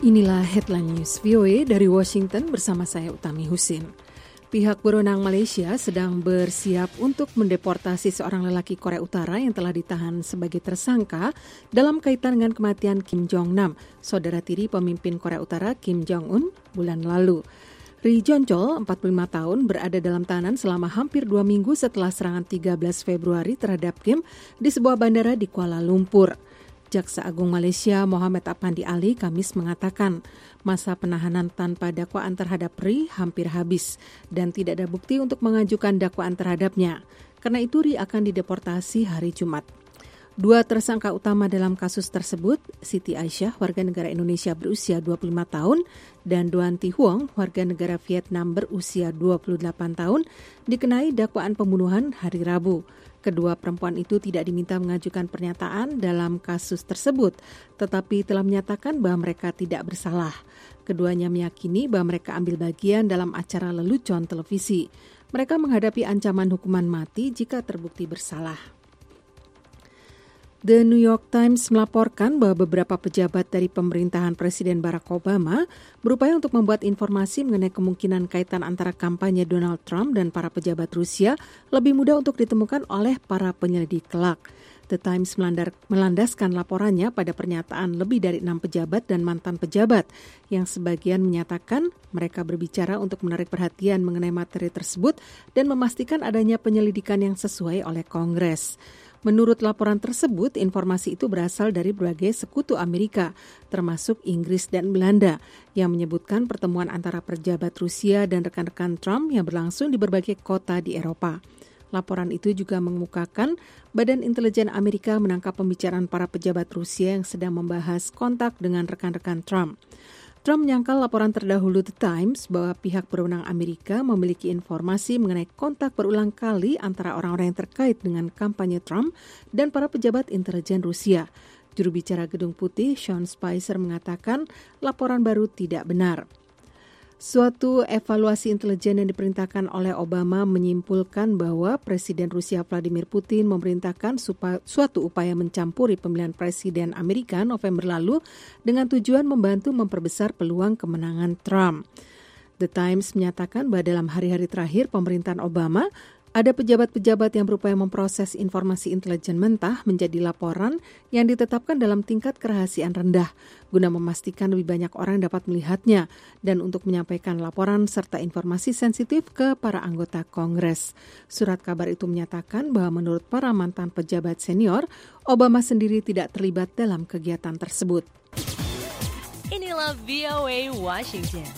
Inilah headline news VOA dari Washington bersama saya Utami Husin. Pihak berwenang Malaysia sedang bersiap untuk mendeportasi seorang lelaki Korea Utara yang telah ditahan sebagai tersangka dalam kaitan dengan kematian Kim Jong-nam, saudara tiri pemimpin Korea Utara Kim Jong-un bulan lalu. Ri Jong-chol, 45 tahun, berada dalam tahanan selama hampir 2 minggu setelah serangan 13 Februari terhadap Kim di sebuah bandara di Kuala Lumpur. Jaksa Agung Malaysia Muhammad Apandi Ali Kamis mengatakan masa penahanan tanpa dakwaan terhadap Ri hampir habis dan tidak ada bukti untuk mengajukan dakwaan terhadapnya. Karena itu Ri akan dideportasi hari Jumat. 2 tersangka utama dalam kasus tersebut, Siti Aisyah, warga negara Indonesia berusia 25 tahun, dan Doan Thi Huong, warga negara Vietnam berusia 28 tahun, dikenai dakwaan pembunuhan hari Rabu. Kedua perempuan itu tidak diminta mengajukan pernyataan dalam kasus tersebut, tetapi telah menyatakan bahwa mereka tidak bersalah. Keduanya meyakini bahwa mereka ambil bagian dalam acara lelucon televisi. Mereka menghadapi ancaman hukuman mati jika terbukti bersalah. The New York Times melaporkan bahwa beberapa pejabat dari pemerintahan Presiden Barack Obama berupaya untuk membuat informasi mengenai kemungkinan kaitan antara kampanye Donald Trump dan para pejabat Rusia lebih mudah untuk ditemukan oleh para penyelidik kelak. The Times melandaskan laporannya pada pernyataan lebih dari 6 pejabat dan mantan pejabat yang sebagian menyatakan mereka berbicara untuk menarik perhatian mengenai materi tersebut dan memastikan adanya penyelidikan yang sesuai oleh Kongres. Menurut laporan tersebut, informasi itu berasal dari berbagai sekutu Amerika, termasuk Inggris dan Belanda, yang menyebutkan pertemuan antara pejabat Rusia dan rekan-rekan Trump yang berlangsung di berbagai kota di Eropa. Laporan itu juga mengemukakan Badan Intelijen Amerika menangkap pembicaraan para pejabat Rusia yang sedang membahas kontak dengan rekan-rekan Trump. Trump menyangkal laporan terdahulu The Times bahwa pihak berwenang Amerika memiliki informasi mengenai kontak berulang kali antara orang-orang yang terkait dengan kampanye Trump dan para pejabat intelijen Rusia. Juru bicara Gedung Putih, Sean Spicer, mengatakan laporan baru tidak benar. Suatu evaluasi intelijen yang diperintahkan oleh Obama menyimpulkan bahwa Presiden Rusia Vladimir Putin memerintahkan suatu upaya mencampuri pemilihan Presiden Amerika November lalu dengan tujuan membantu memperbesar peluang kemenangan Trump. The Times menyatakan bahwa dalam hari-hari terakhir pemerintahan Obama, ada pejabat-pejabat yang berupaya memproses informasi intelijen mentah menjadi laporan yang ditetapkan dalam tingkat kerahasiaan rendah, guna memastikan lebih banyak orang dapat melihatnya dan untuk menyampaikan laporan serta informasi sensitif ke para anggota Kongres. Surat kabar itu menyatakan bahwa menurut para mantan pejabat senior, Obama sendiri tidak terlibat dalam kegiatan tersebut. Inilah VOA Washington.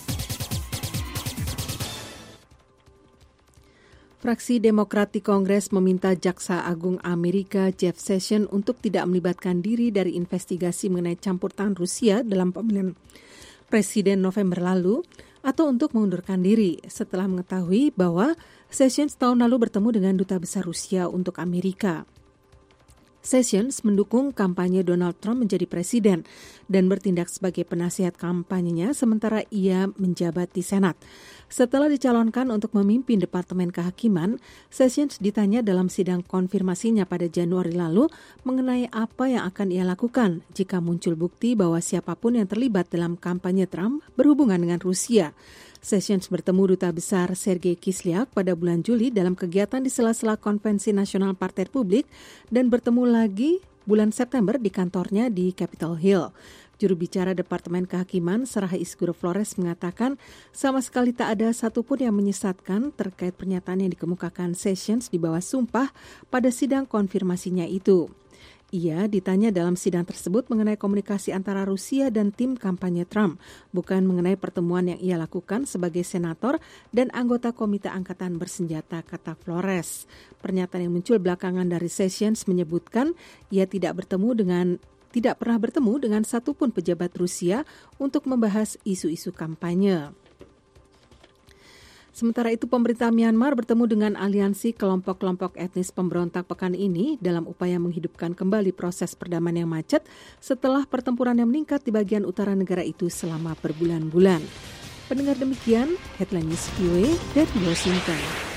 Fraksi Demokrat di Kongres meminta Jaksa Agung Amerika Jeff Sessions untuk tidak melibatkan diri dari investigasi mengenai campur tangan Rusia dalam pemilihan Presiden November lalu atau untuk mengundurkan diri setelah mengetahui bahwa Sessions tahun lalu bertemu dengan Duta Besar Rusia untuk Amerika. Sessions mendukung kampanye Donald Trump menjadi presiden dan bertindak sebagai penasihat kampanyenya sementara ia menjabat di Senat. Setelah dicalonkan untuk memimpin Departemen Kehakiman, Sessions ditanya dalam sidang konfirmasinya pada Januari lalu mengenai apa yang akan ia lakukan jika muncul bukti bahwa siapapun yang terlibat dalam kampanye Trump berhubungan dengan Rusia. Sessions bertemu Duta Besar Sergei Kislyak pada bulan Juli dalam kegiatan di sela-sela Konvensi Nasional Partai Republik dan bertemu lagi bulan September di kantornya di Capitol Hill. Juru bicara Departemen Kehakiman Sarah Isguro Flores mengatakan sama sekali tak ada satupun yang menyesatkan terkait pernyataan yang dikemukakan Sessions di bawah sumpah pada sidang konfirmasinya itu. Ia ditanya dalam sidang tersebut mengenai komunikasi antara Rusia dan tim kampanye Trump, bukan mengenai pertemuan yang ia lakukan sebagai senator dan anggota Komite Angkatan Bersenjata, kata Flores. Pernyataan yang muncul belakangan dari Sessions menyebutkan ia tidak pernah bertemu dengan satupun pejabat Rusia untuk membahas isu-isu kampanye. Sementara itu, pemerintah Myanmar bertemu dengan aliansi kelompok-kelompok etnis pemberontak pekan ini dalam upaya menghidupkan kembali proses perdamaian yang macet setelah pertempuran yang meningkat di bagian utara negara itu selama berbulan-bulan. Pendengar demikian, Headline News VOA dari Washington.